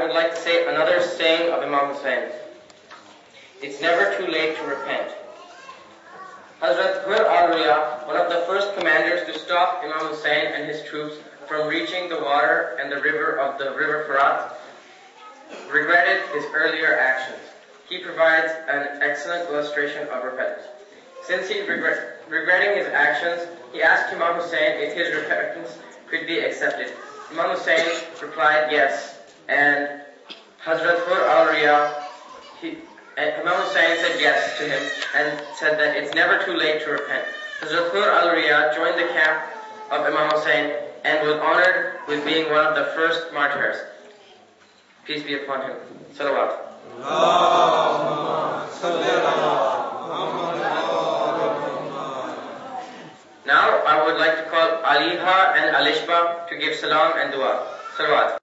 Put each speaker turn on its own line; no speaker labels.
would like to say another saying of Imam Hussain. It's never too late to repent. Hazrat Hur al-Riya, one of the first commanders to stop Imam Hussain and his troops from reaching the water and the river Farat, regretted his earlier actions. He provides an excellent illustration of repentance. Since he regretting his actions, he asked Imam Hussain if his repentance could be accepted. Imam Hussain replied yes, and Hazrat Hur al-Riya, Imam Hussain said yes to him and said that it's never too late to repent. Hazrat Hur al-Riya joined the camp of Imam Hussain and was honored with being one of the first martyrs. Peace be upon him. Salawat. Now I would like to call Aliha and Alishba to give salam and dua. Salawat.